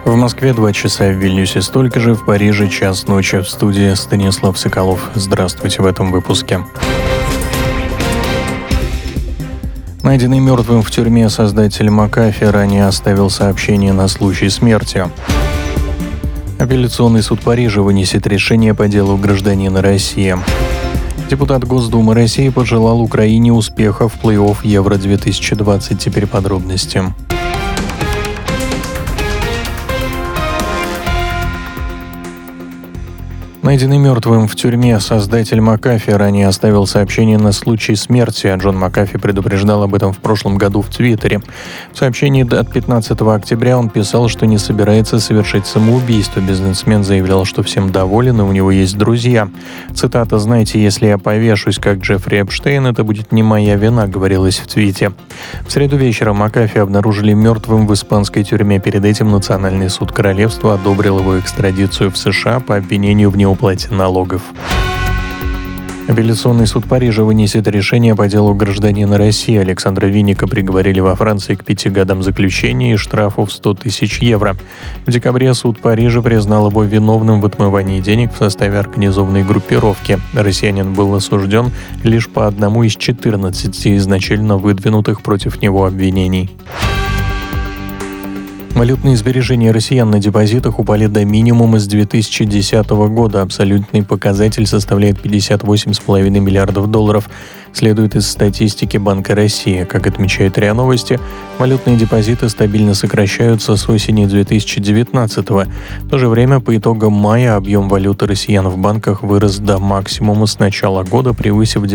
В Москве 2 часа, в Вильнюсе столько же, в Париже 1:00 ночи. В студии Станислав Соколов. Здравствуйте в этом выпуске. Найденный мертвым в тюрьме создатель Макафи ранее оставил сообщение на случай смерти. Апелляционный суд Парижа вынесет решение по делу гражданина России. Депутат Госдумы России пожелал Украине успеха в плей-офф Евро-2020. Теперь подробности. Найденный мертвым в тюрьме создатель Макафи ранее оставил сообщение на случай смерти. Джон Макафи предупреждал об этом в прошлом году в Твиттере. В сообщении от 15 октября он писал, что не собирается совершить самоубийство. Бизнесмен заявлял, что всем доволен, и у него есть друзья. Цитата: «Знаете, если я повешусь, как Джеффри Эпштейн, это будет не моя вина», говорилось в твите. В среду вечером Макафи обнаружили мертвым в испанской тюрьме. Перед этим Национальный суд королевства одобрил его экстрадицию в США по обвинению в неуплате налогов. Апелляционный суд Парижа вынесет решение по делу гражданина России. Александра Винника приговорили во Франции к 5 годам заключения и штрафу в 100 тысяч евро. В декабре суд Парижа признал его виновным в отмывании денег в составе организованной группировки. Россиянин был осужден лишь по одному из 14 изначально выдвинутых против него обвинений. Валютные сбережения россиян на депозитах упали до минимума с 2010 года. Абсолютный показатель составляет $58,5 миллиардов, следует из статистики Банка России. Как отмечает РИА Новости, валютные депозиты стабильно сокращаются с осени 2019-го. В то же время, по итогам мая, объем валюты россиян в банках вырос до максимума с начала года, превысив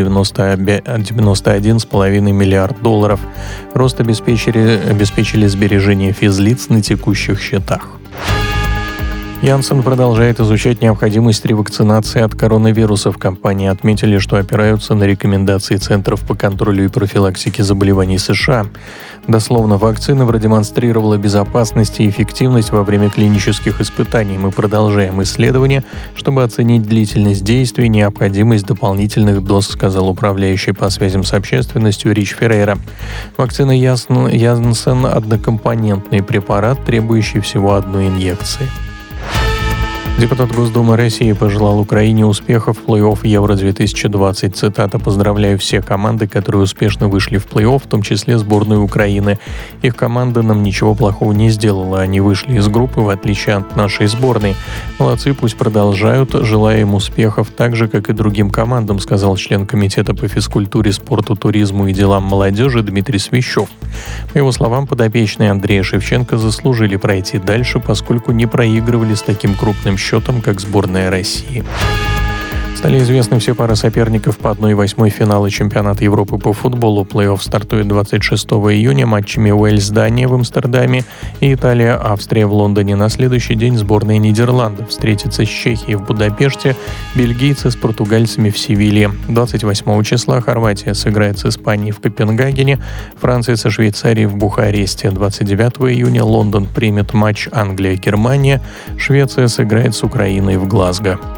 $91,5 миллиарда. Рост обеспечили сбережения физлиц на текущих счетах. Janssen продолжает изучать необходимость ревакцинации от коронавируса. В компании отметили, что опираются на рекомендации Центров по контролю и профилактике заболеваний США. Дословно, вакцина продемонстрировала безопасность и эффективность во время клинических испытаний. Мы продолжаем исследования, чтобы оценить длительность действия и необходимость дополнительных доз, сказал управляющий по связям с общественностью Рич Феррейра. Вакцина Janssen – однокомпонентный препарат, требующий всего одной инъекции. Депутат Госдумы России пожелал Украине успеха в плей-офф Евро-2020. Цитата: «Поздравляю все команды, которые успешно вышли в плей-офф, в том числе сборную Украины. Их команда нам ничего плохого не сделала. Они вышли из группы, в отличие от нашей сборной. Молодцы, пусть продолжают. Желаю им успехов так же, как и другим командам», сказал член Комитета по физкультуре, спорту, туризму и делам молодежи Дмитрий Свищев. По его словам, подопечные Андрея Шевченко заслужили пройти дальше, поскольку не проигрывали с таким крупным счетом, как сборная России. Стали известны все пары соперников по 1/8 финала чемпионата Европы по футболу. Плей-офф стартует 26 июня матчами Уэльс-Дания в Амстердаме и Италия-Австрия в Лондоне. На следующий день сборная Нидерландов встретится с Чехией в Будапеште, бельгийцы с португальцами в Севилье. 28 числа Хорватия сыграет с Испанией в Копенгагене, Франция со Швейцарией в Бухаресте. 29 июня Лондон примет матч Англия-Германия, Швеция сыграет с Украиной в Глазго.